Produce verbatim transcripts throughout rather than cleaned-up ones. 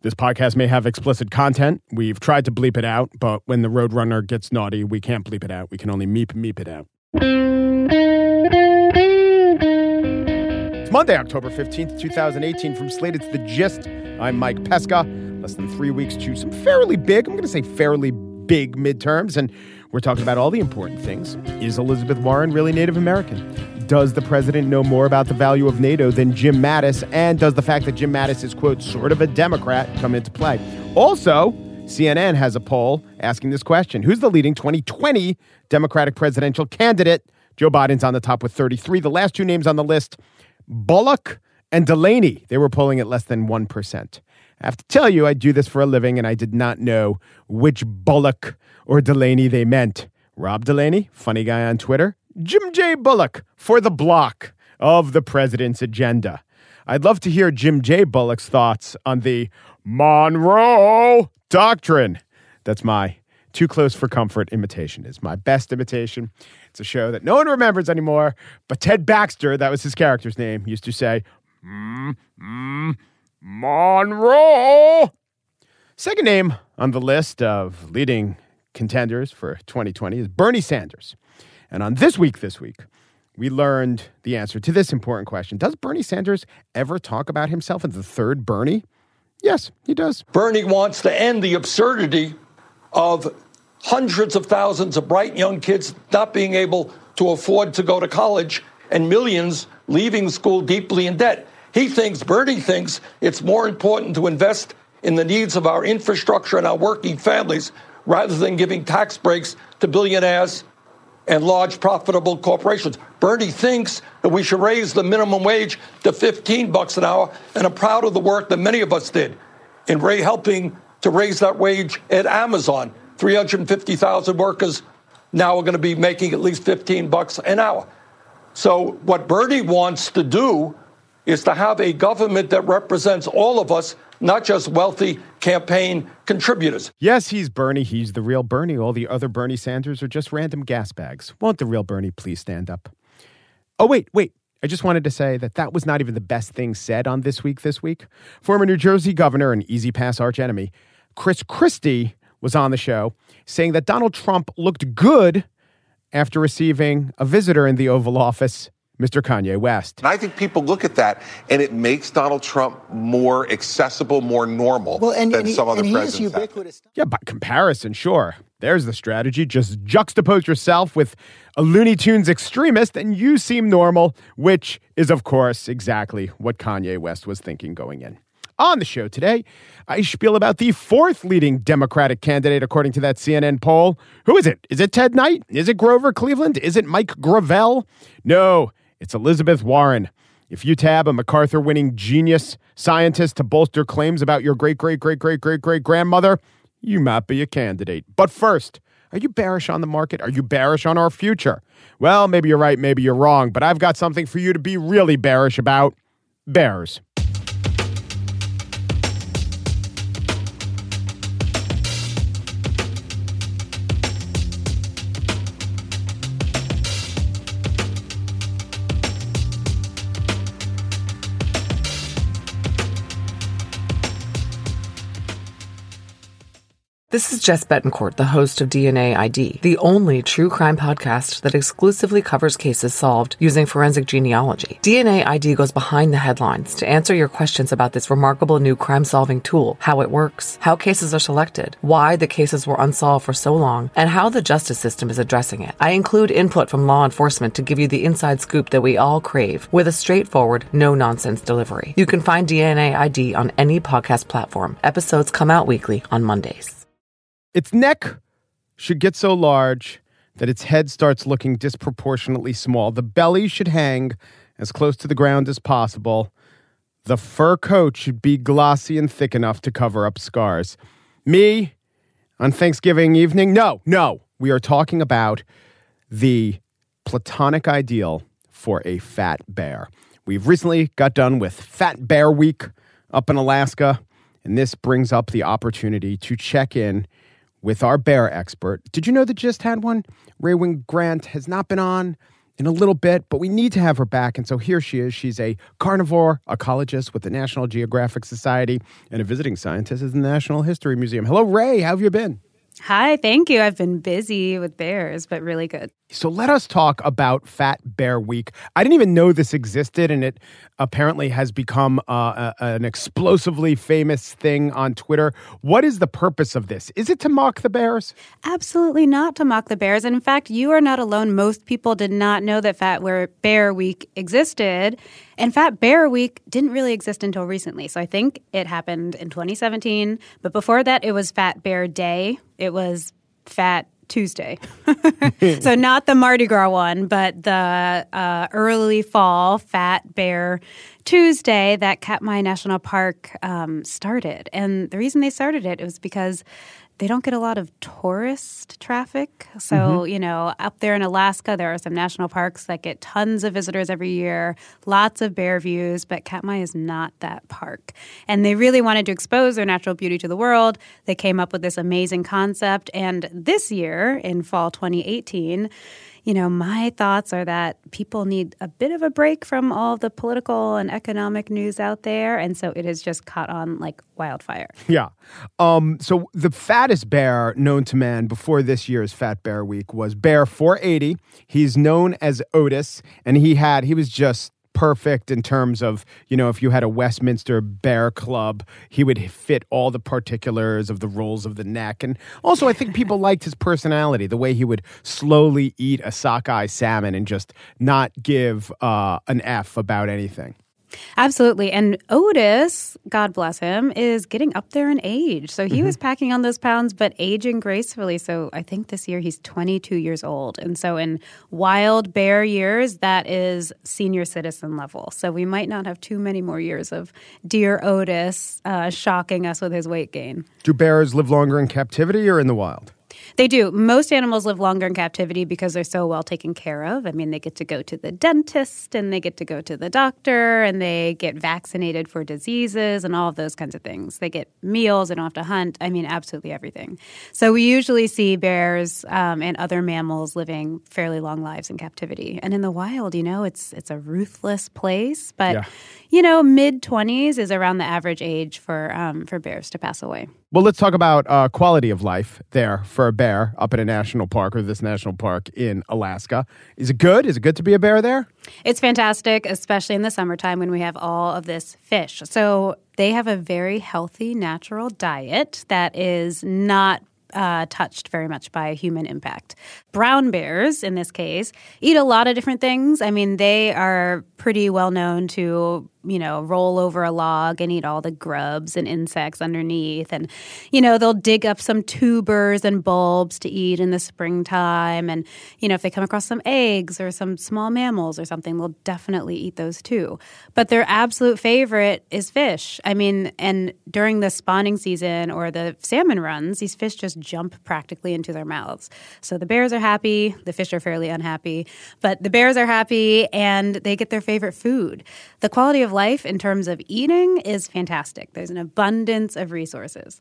This podcast may have explicit content. We've tried to bleep it out, but when the Roadrunner gets naughty, we can't bleep it out. We can only meep meep it out. It's Monday, October fifteenth, twenty eighteen. From Slate, it's The Gist. I'm Mike Pesca. Less than three weeks to some fairly big, I'm going to say fairly big midterms, and we're talking about all the important things. Is Elizabeth Warren really Native American? Does the president know more about the value of NATO than Jim Mattis? And does the fact that Jim Mattis is, quote, sort of a Democrat come into play? Also, C N N has a poll asking this question. Who's the leading twenty twenty Democratic presidential candidate? Joe Biden's on the top with thirty-three. The last two names on the list, Bullock and Delaney. They were polling at less than one percent. I have to tell you, I do this for a living, and I did not know which Bullock or Delaney they meant. Rob Delaney, funny guy on Twitter. Jim J. Bullock for the block of the president's agenda. I'd love to hear Jim J. Bullock's thoughts on the Monroe Doctrine. That's my too close for comfort imitation. It's my best imitation. It's a show that no one remembers anymore, but Ted Baxter, that was his character's name, used to say, mm, mm, Monroe. Second name on the list of leading contenders for twenty twenty is Bernie Sanders. And on This Week, This Week, we learned the answer to this important question. Does Bernie Sanders ever talk about himself as the third Bernie? Yes, he does. Bernie wants to end the absurdity of hundreds of thousands of bright young kids not being able to afford to go to college and millions leaving school deeply in debt. He thinks, Bernie thinks, it's more important to invest in the needs of our infrastructure and our working families rather than giving tax breaks to billionaires and large profitable corporations. Bernie thinks that we should raise the minimum wage to fifteen bucks an hour, and I'm proud of the work that many of us did in ra- helping to raise that wage at Amazon. three hundred fifty thousand workers now are going to be making at least fifteen bucks an hour. So what Bernie wants to do is to have a government that represents all of us, not just wealthy campaign contributors. Yes, he's Bernie. He's the real Bernie. All the other Bernie Sanders are just random gas bags. Won't the real Bernie please stand up? Oh, wait, wait. I just wanted to say that that was not even the best thing said on This Week, This Week. Former New Jersey governor and Easy Pass archenemy Chris Christie was on the show saying that Donald Trump looked good after receiving a visitor in the Oval Office, Mister Kanye West. And I think people look at that, and it makes Donald Trump more accessible, more normal well, and, than and he, some other and presidents. He is ubiquitous. Yeah, by comparison, sure. There's the strategy. Just juxtapose yourself with a Looney Tunes extremist, and you seem normal, which is, of course, exactly what Kanye West was thinking going in. On the show today, I spiel about the fourth leading Democratic candidate, according to that C N N poll. Who is it? Is it Ted Knight? Is it Grover Cleveland? Is it Mike Gravel? No. It's Elizabeth Warren. If you tab a MacArthur-winning genius scientist to bolster claims about your great-great-great-great-great-great-grandmother, you might be a candidate. But first, are you bearish on the market? Are you bearish on our future? Well, maybe you're right, maybe you're wrong, but I've got something for you to be really bearish about. Bears. This is Jess Betancourt, the host of D N A I D, the only true crime podcast that exclusively covers cases solved using forensic genealogy. D N A I D goes behind the headlines to answer your questions about this remarkable new crime-solving tool, how it works, how cases are selected, why the cases were unsolved for so long, and how the justice system is addressing it. I include input from law enforcement to give you the inside scoop that we all crave with a straightforward, no-nonsense delivery. You can find D N A I D on any podcast platform. Episodes come out weekly on Mondays. Its neck should get so large that its head starts looking disproportionately small. The belly should hang as close to the ground as possible. The fur coat should be glossy and thick enough to cover up scars. Me, on Thanksgiving evening? No, no. We are talking about the platonic ideal for a fat bear. We've recently got done with Fat Bear Week up in Alaska, and this brings up the opportunity to check in with our bear expert. Did you know that just had one? Raywin Grant has not been on in a little bit, but we need to have her back. And so here she is. She's a carnivore ecologist with the National Geographic Society and a visiting scientist at the National History Museum. Hello, Ray. How have you been? Hi, thank you. I've been busy with bears, but really good. So let us talk about Fat Bear Week. I didn't even know this existed, and it apparently has become uh, a, an explosively famous thing on Twitter. What is the purpose of this? Is it to mock the bears? Absolutely not to mock the bears. And in fact, you are not alone. Most people did not know that Fat Bear Week existed. And Fat Bear Week didn't really exist until recently. So I think it happened in twenty seventeen. But before that, it was Fat Bear Day. It was Fat Tuesday. So not the Mardi Gras one, but the uh, early fall Fat Bear Tuesday that Katmai National Park um, started. And the reason they started it was because they don't get a lot of tourist traffic. So, mm-hmm. you know, up there in Alaska, there are some national parks that get tons of visitors every year, lots of bear views, but Katmai is not that park. And they really wanted to expose their natural beauty to the world. They came up with this amazing concept. And this year, in fall twenty eighteen, you know, my thoughts are that people need a bit of a break from all the political and economic news out there. And so it has just caught on like wildfire. Yeah. Um, so the fattest bear known to man before this year's Fat Bear Week was Bear four eighty. He's known as Otis, and he had, he was just perfect in terms of, you know, if you had a Westminster Bear Club, he would fit all the particulars of the rolls of the neck. And also, I think people liked his personality, the way he would slowly eat a sockeye salmon and just not give uh, an F about anything. Absolutely. And Otis, God bless him, is getting up there in age. So he mm-hmm. was packing on those pounds, but aging gracefully. So I think this year he's twenty-two years old. And so in wild bear years, that is senior citizen level. So we might not have too many more years of dear Otis uh, shocking us with his weight gain. Do bears live longer in captivity or in the wild? They do. Most animals live longer in captivity because they're so well taken care of. I mean, they get to go to the dentist and they get to go to the doctor and they get vaccinated for diseases and all of those kinds of things. They get meals. They don't have to hunt. I mean, absolutely everything. So we usually see bears um, and other mammals living fairly long lives in captivity. And in the wild, you know, it's it's a ruthless place. But, yeah. you know, mid-twenties is around the average age for um, for bears to pass away. Well, let's talk about uh, quality of life there for a bear up in a national park or this national park in Alaska. Is it good? Is it good to be a bear there? It's fantastic, especially in the summertime when we have all of this fish. So they have a very healthy, natural diet that is not Uh, touched very much by human impact. Brown bears, in this case, eat a lot of different things. I mean, they are pretty well known to, you know, roll over a log and eat all the grubs and insects underneath. And, you know, they'll dig up some tubers and bulbs to eat in the springtime. And, you know, if they come across some eggs or some small mammals or something, they'll definitely eat those too. But their absolute favorite is fish. I mean, and during the spawning season or the salmon runs, these fish just jump practically into their mouths. So the bears are happy. The fish are fairly unhappy. But the bears are happy and they get their favorite food. The quality of life in terms of eating is fantastic. There's an abundance of resources.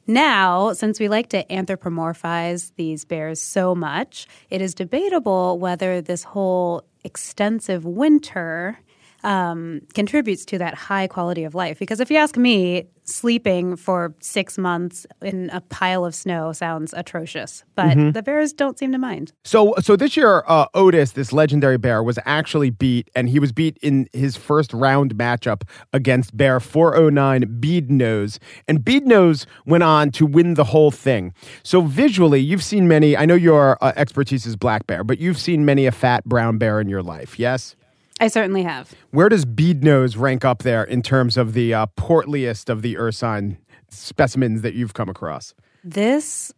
Now, since we like to anthropomorphize these bears so much, it is debatable whether this whole extensive winter um, contributes to that high quality of life. Because if you ask me, sleeping for six months in a pile of snow sounds atrocious, but mm-hmm. the bears don't seem to mind. So so this year, uh, Otis, this legendary bear, was actually beat, and he was beat in his first round matchup against bear four oh nine Beadnose. And Beadnose went on to win the whole thing. So visually, you've seen many, I know your uh, expertise is black bear, but you've seen many a fat brown bear in your life, yes? I certainly have. Where does Beadnose rank up there in terms of the uh, portliest of the ursine specimens that you've come across? This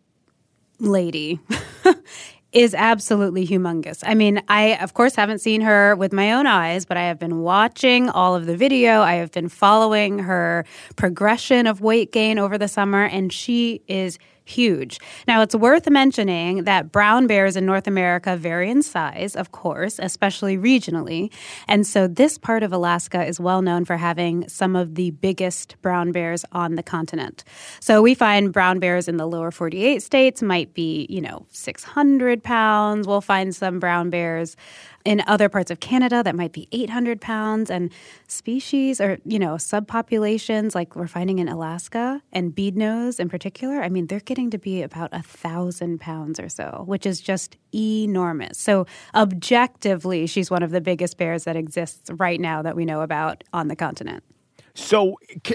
lady is absolutely humongous. I mean, I, of course, haven't seen her with my own eyes, but I have been watching all of the video. I have been following her progression of weight gain over the summer, and she is huge. Now, it's worth mentioning that brown bears in North America vary in size, of course, especially regionally. And so this part of Alaska is well known for having some of the biggest brown bears on the continent. So we find brown bears in the lower forty-eight states might be, you know, six hundred pounds. We'll find some brown bears In other parts of Canada, that might be eight hundred pounds. And species or, you know, subpopulations like we're finding in Alaska and beadnose in particular, I mean, they're getting to be about one thousand pounds or so, which is just enormous. So objectively, she's one of the biggest bears that exists right now that we know about on the continent. So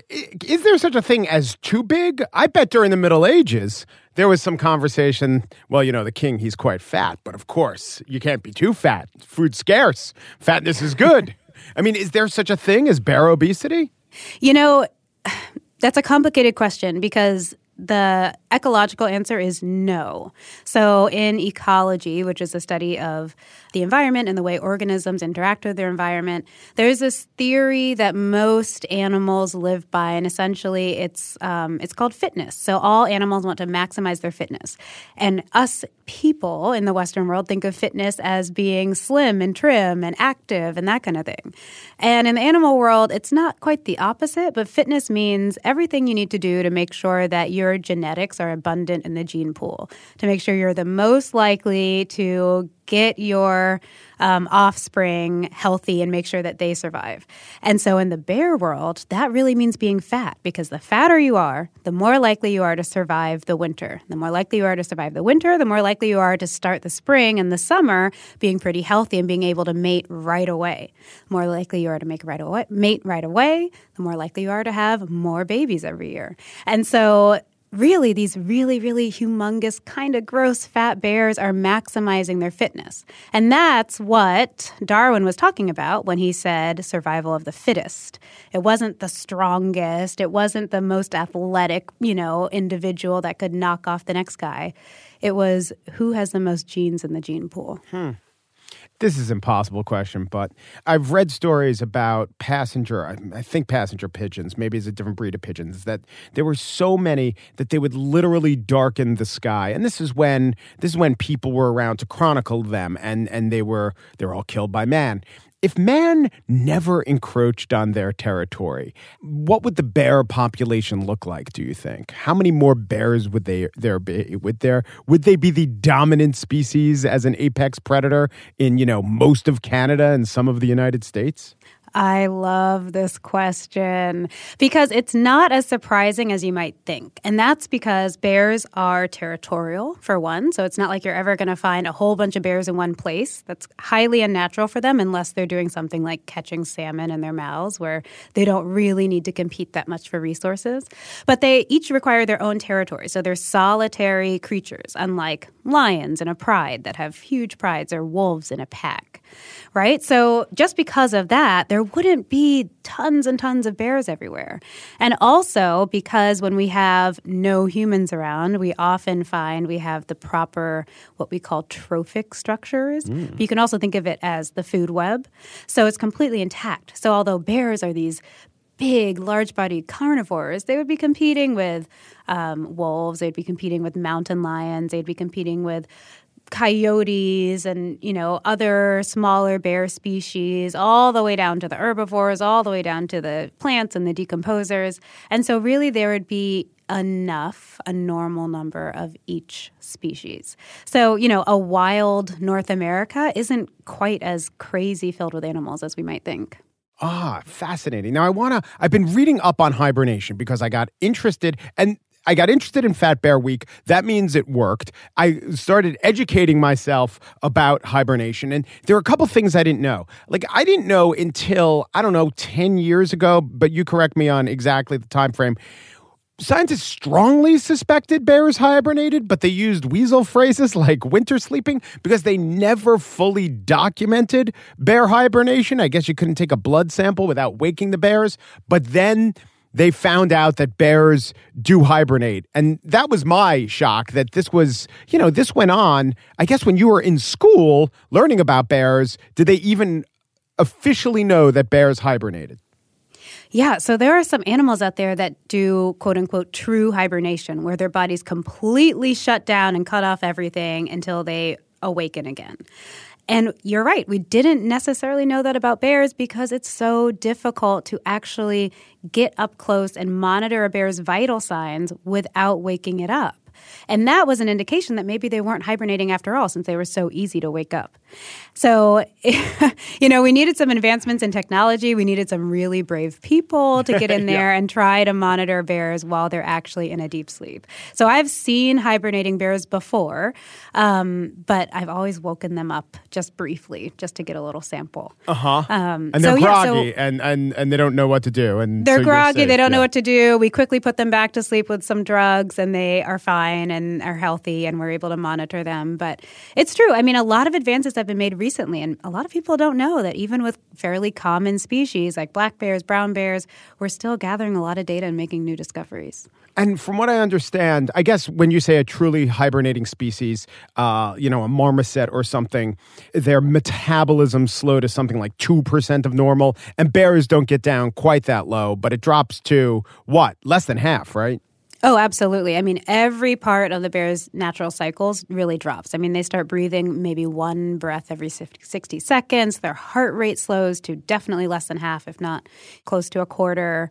is there such a thing as too big? I bet during the Middle Ages, there was some conversation, well, you know, the king, he's quite fat, but of course, you can't be too fat. Food's scarce. Fatness is good. I mean, is there such a thing as bear obesity? You know, that's a complicated question because the ecological answer is no. So in ecology, which is a study of the environment and the way organisms interact with their environment, there's this theory that most animals live by, and essentially it's um, it's called fitness. So all animals want to maximize their fitness. And us people in the Western world think of fitness as being slim and trim and active and that kind of thing. And in the animal world, it's not quite the opposite, but fitness means everything you need to do to make sure that your genetics are abundant in the gene pool, to make sure you're the most likely to get your um, offspring healthy and make sure that they survive. And so in the bear world, that really means being fat, because the fatter you are, the more likely you are to survive the winter. The more likely you are to survive the winter, the more likely you are to start the spring and the summer being pretty healthy and being able to mate right away. The more likely you are to make right away, mate right away, the more likely you are to have more babies every year. And so really, these really, really humongous, kind of gross fat bears are maximizing their fitness. And that's what Darwin was talking about when he said survival of the fittest. It wasn't the strongest. It wasn't the most athletic, you know, individual that could knock off the next guy. It was who has the most genes in the gene pool. Hmm. This is an impossible question, but I've read stories about passenger, I think passenger pigeons, maybe it's a different breed of pigeons, that there were so many that they would literally darken the sky. And this is when this is when people were around to chronicle them, and, and they were they were all killed by man. If man never encroached on their territory, what would the bear population look like, do you think? How many more bears would they there be? Would there would they be the dominant species as an apex predator in, you know, most of Canada and some of the United States? I love this question because it's not as surprising as you might think. And that's because bears are territorial, for one. So it's not like you're ever going to find a whole bunch of bears in one place. That's highly unnatural for them unless they're doing something like catching salmon in their mouths where they don't really need to compete that much for resources. But they each require their own territory. So they're solitary creatures, unlike lions in a pride that have huge prides or wolves in a pack. Right? So just because of that, there wouldn't be tons and tons of bears everywhere. And also because when we have no humans around, we often find we have the proper, what we call trophic structures. Mm. But you can also think of it as the food web. So it's completely intact. So although bears are these big, large-bodied carnivores, they would be competing with um, wolves. They'd be competing with mountain lions. They'd be competing with coyotes and, you know, other smaller bear species, all the way down to the herbivores, all the way down to the plants and the decomposers. And so really there would be enough, a normal number of each species. So, you know, a wild North America isn't quite as crazy filled with animals as we might think. Ah, fascinating. Now I want to, I've been reading up on hibernation because I got interested and I got interested in Fat Bear Week. That means it worked. I started educating myself about hibernation, and there are a couple things I didn't know. Like, I didn't know until, I don't know, ten years ago, but you correct me on exactly the time frame. Scientists strongly suspected bears hibernated, but they used weasel phrases like winter sleeping because they never fully documented bear hibernation. I guess you couldn't take a blood sample without waking the bears, but then they found out that bears do hibernate. And that was my shock that this was, you know, this went on. I guess when you were in school learning about bears, did they even officially know that bears hibernated? Yeah, so there are some animals out there that do, quote unquote, true hibernation, where their bodies completely shut down and cut off everything until they awaken again. And you're right, we didn't necessarily know that about bears because it's so difficult to actually get up close and monitor a bear's vital signs without waking it up. And that was an indication that maybe they weren't hibernating after all, since they were so easy to wake up. So, you know, we needed some advancements in technology. We needed some really brave people to get in there yeah. and try to monitor bears while they're actually in a deep sleep. So I've seen hibernating bears before, um, but I've always woken them up just briefly, just to get a little sample. Uh-huh. Um, and they're so, groggy, yeah, so and, and, and they don't know what to do. And They're so groggy. Safe, they don't yeah. know what to do. We quickly put them back to sleep with some drugs, and they are fine and are healthy, and we're able to monitor them. But it's true. I mean, a lot of advances have been made recently, and a lot of people don't know that even with fairly common species like black bears, brown bears, we're still gathering a lot of data and making new discoveries. And from what I understand, I guess when you say a truly hibernating species, uh, you know, a marmoset or something, their metabolism slow to something like two percent of normal. And bears don't get down quite that low, but it drops to what? Less than half, right? Oh, absolutely. I mean, every part of the bear's natural cycles really drops. I mean, they start breathing maybe one breath every sixty seconds. Their heart rate slows to definitely less than half, if not close to a quarter.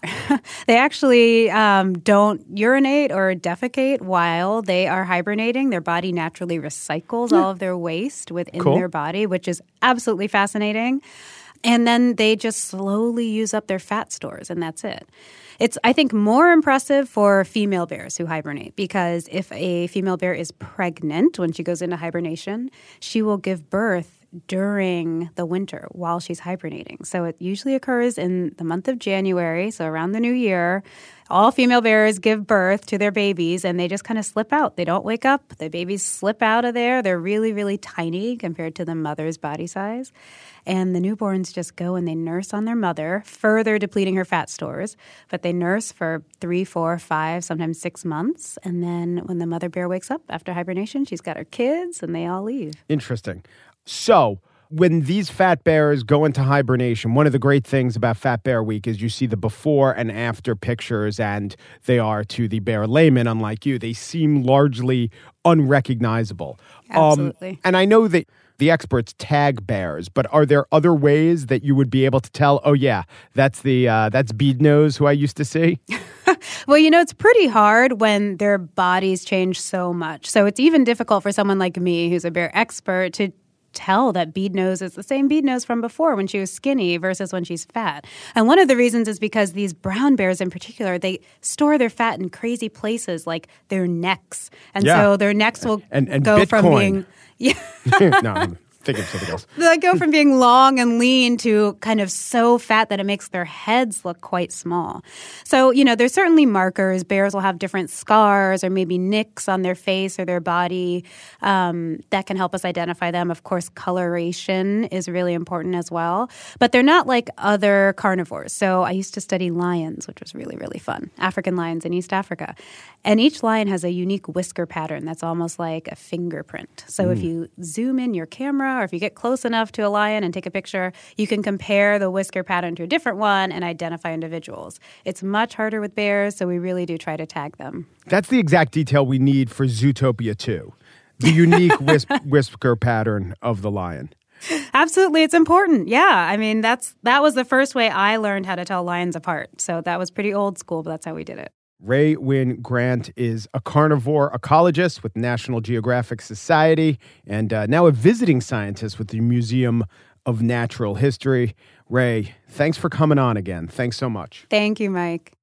They actually um, don't urinate or defecate while they are hibernating. Their body naturally recycles yeah. all of their waste within cool. their body, which is absolutely fascinating. And then they just slowly use up their fat stores, and that's it. It's, I think, more impressive for female bears who hibernate, because if a female bear is pregnant when she goes into hibernation, she will give birth during the winter while she's hibernating. So it usually occurs in the month of January, so around the new year. All female bears give birth to their babies, and they just kind of slip out. They don't wake up. The babies slip out of there. They're really, really tiny compared to the mother's body size. And the newborns just go and they nurse on their mother, further depleting her fat stores. But they nurse for three, four, five, sometimes six months. And then when the mother bear wakes up after hibernation, she's got her kids, and they all leave. Interesting. So when these fat bears go into hibernation, one of the great things about Fat Bear Week is you see the before and after pictures, and they are, to the bear layman, unlike you, they seem largely unrecognizable. Absolutely. Um, and I know that the experts tag bears, but are there other ways that you would be able to tell, oh, yeah, that's the uh, that's Bead Nose who I used to see? Well, you know, it's pretty hard when their bodies change so much. So it's even difficult for someone like me, who's a bear expert, to tell that Bead Nose is the same Bead Nose from before when she was skinny versus when she's fat. And one of the reasons is because these brown bears in particular, they store their fat in crazy places like their necks. And yeah. so their necks will and, and go Bitcoin. from being... Yeah. no, I'm thinking of something else. They go from being long and lean to kind of so fat that it makes their heads look quite small. So, you know, there's certainly markers. Bears will have different scars or maybe nicks on their face or their body um, that can help us identify them. Of course, coloration is really important as well. But they're not like other carnivores. So I used to study lions, which was really, really fun. African lions in East Africa. And each lion has a unique whisker pattern that's almost like a fingerprint. So mm. if you zoom in your camera, or if you get close enough to a lion and take a picture, you can compare the whisker pattern to a different one and identify individuals. It's much harder with bears, so we really do try to tag them. That's the exact detail we need for Zootopia two, the unique whis- whisker pattern of the lion. Absolutely. It's important. Yeah. I mean, that's that was the first way I learned how to tell lions apart. So that was pretty old school, but that's how we did it. Rae Wynn Grant is a carnivore ecologist with National Geographic Society and uh, now a visiting scientist with the Museum of Natural History. Rae, thanks for coming on again. Thanks so much. Thank you, Mike.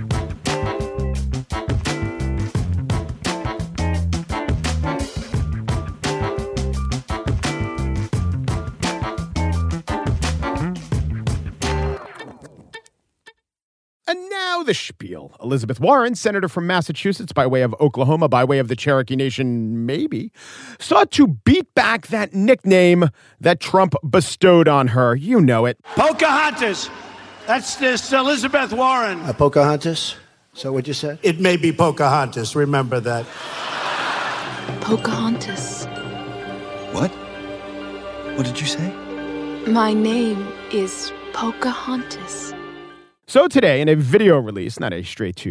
And now the spiel. Elizabeth Warren, senator from Massachusetts by way of Oklahoma, by way of the Cherokee Nation, maybe, sought to beat back that nickname that Trump bestowed on her. You know it. Pocahontas. That's this Elizabeth Warren. Uh, Pocahontas? Is that what you said? It may be Pocahontas. Remember that. Pocahontas. What? What did you say? My name is Pocahontas. So today, in a video release, not a straight-to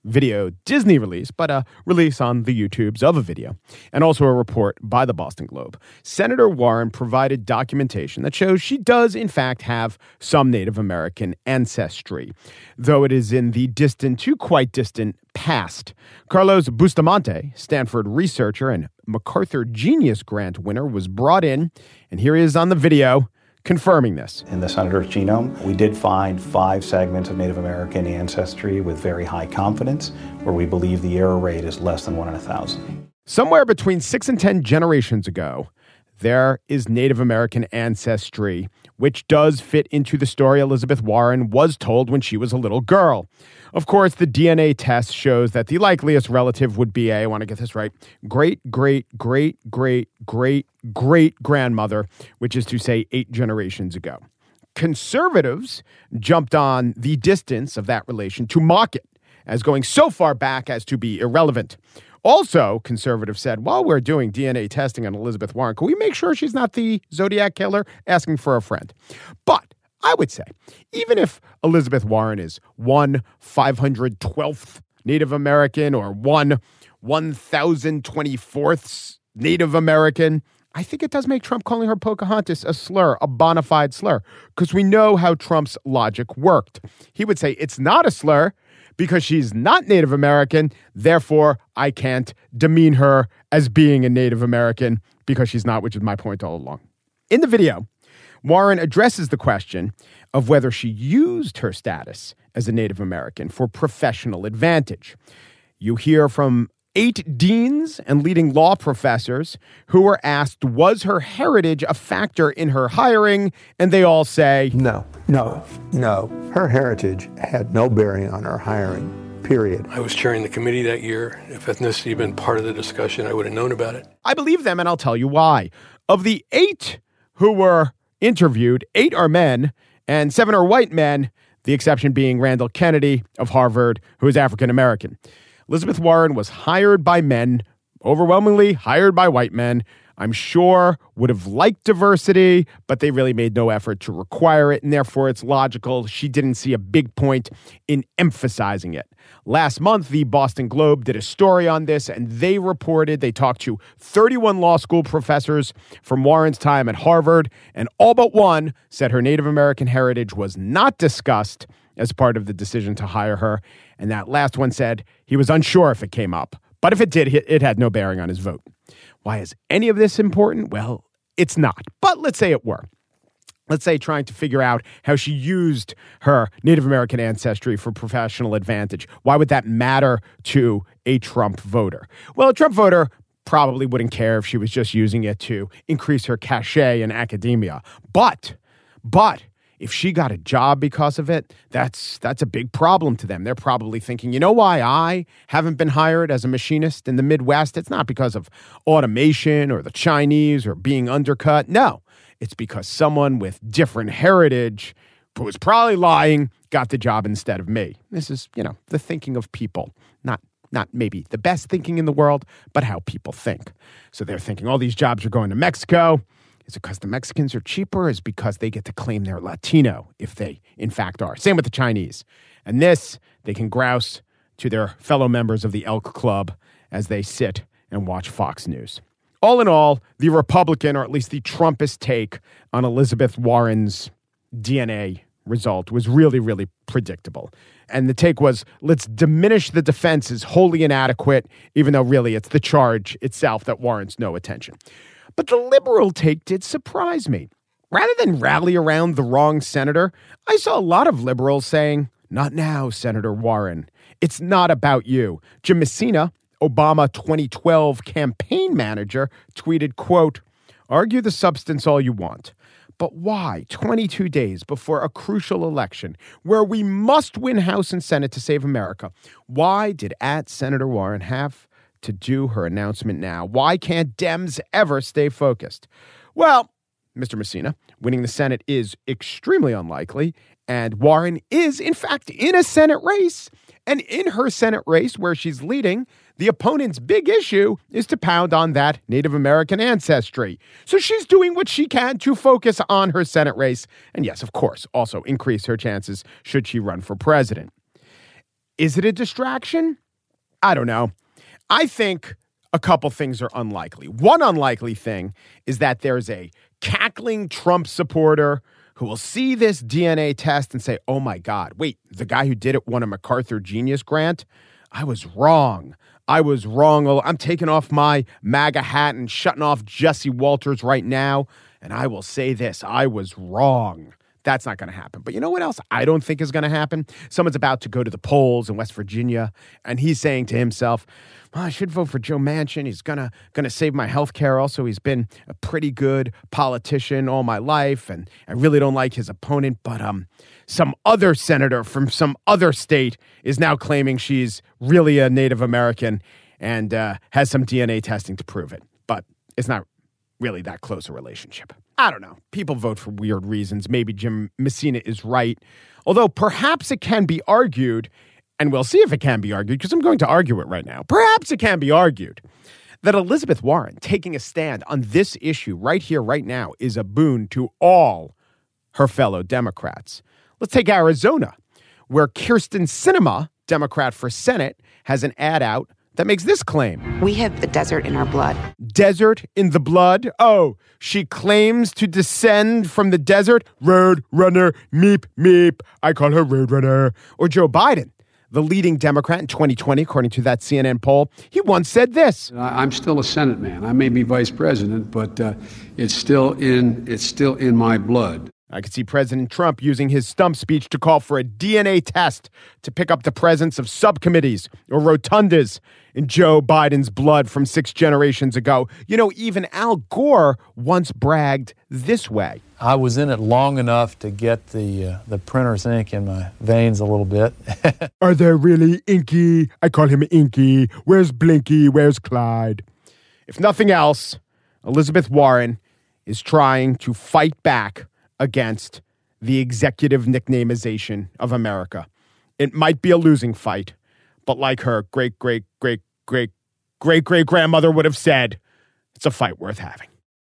video Disney release, but a release on the YouTubes of a video, and also a report by the Boston Globe. Senator Warren provided documentation that shows she does, in fact, have some Native American ancestry, though it is in the distant to quite distant past. Carlos Bustamante, Stanford researcher and MacArthur Genius Grant winner, was brought in, and here he is on the video confirming this. In the senator's genome, we did find five segments of Native American ancestry with very high confidence, where we believe the error rate is less than one in a thousand. Somewhere between six and ten generations ago, there is Native American ancestry, which does fit into the story Elizabeth Warren was told when she was a little girl. Of course, the D N A test shows that the likeliest relative would be a, I want to get this right, great, great, great, great, great, great grandmother, which is to say eight generations ago. Conservatives jumped on the distance of that relation to mock it as going so far back as to be irrelevant. Also, conservatives said, while we're doing D N A testing on Elizabeth Warren, can we make sure she's not the Zodiac killer? Asking for a friend. But I would say, even if Elizabeth Warren is one five hundred twelfth Native American or one one thousand twenty-fourth Native American, I think it does make Trump calling her Pocahontas a slur, a bona fide slur, because we know how Trump's logic worked. He would say it's not a slur because she's not Native American, therefore I can't demean her as being a Native American because she's not, which is my point all along. In the video, Warren addresses the question of whether she used her status as a Native American for professional advantage. You hear from eight deans and leading law professors who were asked, was her heritage a factor in her hiring? And they all say, no, no, no. Her heritage had no bearing on her hiring, period. I was chairing the committee that year. If ethnicity had been part of the discussion, I would have known about it. I believe them, and I'll tell you why. Of the eight who were interviewed, eight are men and seven are white men, the exception being Randall Kennedy of Harvard, who is African American. Elizabeth Warren was hired by men, overwhelmingly hired by white men. I'm sure would have liked diversity, but they really made no effort to require it, and therefore it's logical she didn't see a big point in emphasizing it. Last month, the Boston Globe did a story on this, and they reported they talked to thirty-one law school professors from Warren's time at Harvard, and all but one said her Native American heritage was not discussed as part of the decision to hire her, and that last one said he was unsure if it came up, but if it did, it had no bearing on his vote. Why is any of this important? Well, it's not, but let's say it were. Let's say trying to figure out how she used her Native American ancestry for professional advantage. Why would that matter to a Trump voter? Well, a Trump voter probably wouldn't care if she was just using it to increase her cachet in academia. But, but, if she got a job because of it, that's that's a big problem to them. They're probably thinking, you know why I haven't been hired as a machinist in the Midwest? It's not because of automation or the Chinese or being undercut. No, it's because someone with different heritage who was probably lying got the job instead of me. This is, you know, the thinking of people, not not maybe the best thinking in the world, but how people think. So they're thinking all these jobs are going to Mexico. Is it because the Mexicans are cheaper? Is it because they get to claim they're Latino, if they, in fact, are? Same with the Chinese. And this, they can grouse to their fellow members of the Elk Club as they sit and watch Fox News. All in all, the Republican, or at least the Trumpist take on Elizabeth Warren's D N A result was really, really predictable. And the take was, let's diminish the defense as wholly inadequate, even though really it's the charge itself that warrants no attention. But the liberal take did surprise me. Rather than rally around the wrong senator, I saw a lot of liberals saying, not now, Senator Warren. It's not about you. Jim Messina, Obama twenty twelve campaign manager, tweeted, quote, argue the substance all you want. But why, twenty-two days before a crucial election where we must win House and Senate to save America, why did at Senator Warren have to do her announcement now? Why can't Dems ever stay focused? Well, Mister Messina, winning the Senate is extremely unlikely, and Warren is, in fact, in a Senate race. And in her Senate race, where she's leading, the opponent's big issue is to pound on that Native American ancestry. So she's doing what she can to focus on her Senate race, and yes, of course, also increase her chances should she run for president. Is it a distraction? I don't know. I think a couple things are unlikely. One unlikely thing is that there's a cackling Trump supporter who will see this D N A test and say, oh my God, wait, the guy who did it won a MacArthur Genius Grant? I was wrong. I was wrong. I'm taking off my MAGA hat and shutting off Jesse Walters right now. And I will say this, I was wrong. That's not going to happen. But you know what else I don't think is going to happen? Someone's about to go to the polls in West Virginia, and he's saying to himself, well, I should vote for Joe Manchin. He's going to going to save my health care. Also, he's been a pretty good politician all my life, and I really don't like his opponent. But um, some other senator from some other state is now claiming she's really a Native American and uh, has some D N A testing to prove it. But it's not really that close a relationship. I don't know. People vote for weird reasons. Maybe Jim Messina is right. Although perhaps it can be argued, and we'll see if it can be argued, because I'm going to argue it right now. Perhaps it can be argued that Elizabeth Warren taking a stand on this issue right here, right now, is a boon to all her fellow Democrats. Let's take Arizona, where Kyrsten Sinema, Democrat for Senate, has an ad out that makes this claim. We have the desert in our blood. Desert in the blood? Oh, she claims to descend from the desert? Road runner, meep, meep. I call her road runner. Or Joe Biden, the leading Democrat in twenty twenty, according to that C N N poll. He once said this. I'm still a Senate man. I may be vice president, but uh, it's still in it's still in my blood. I could see President Trump using his stump speech to call for a D N A test to pick up the presence of subcommittees or rotundas in Joe Biden's blood from six generations ago. You know, even Al Gore once bragged this way. I was in it long enough to get the uh, the printer's ink in my veins a little bit. Are there really Inky? I call him Inky. Where's Blinky? Where's Clyde? If nothing else, Elizabeth Warren is trying to fight back against the executive nicknameization of America. It might be a losing fight, but like her great, great, great, great, great, great grandmother would have said, it's a fight worth having.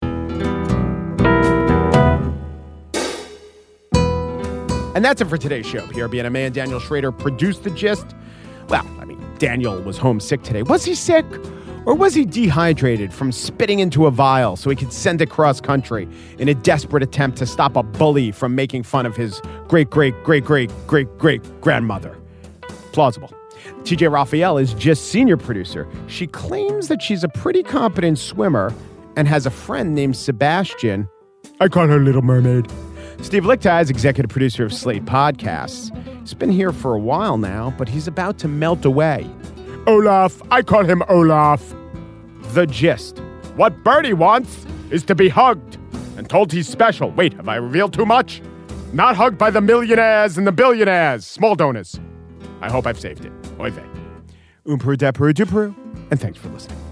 And that's it for today's show. P R B N M A and Daniel Schrader produced The Gist. Well, I mean, Daniel was homesick today. Was he sick? Or was he dehydrated from spitting into a vial so he could send it cross country in a desperate attempt to stop a bully from making fun of his great, great, great, great, great, great grandmother? Plausible. T J Raphael is just senior producer. She claims that she's a pretty competent swimmer and has a friend named Sebastian. I call her Little Mermaid. Steve Lichtai is executive producer of Slate Podcasts. He's been here for a while now, but he's about to melt away. Olaf, I call him Olaf. The Gist. What Bernie wants is to be hugged and told he's special. Wait, have I revealed too much? Not hugged by the millionaires and the billionaires, small donors. I hope I've saved it. Oy vey. Umpru depru dupru, and thanks for listening.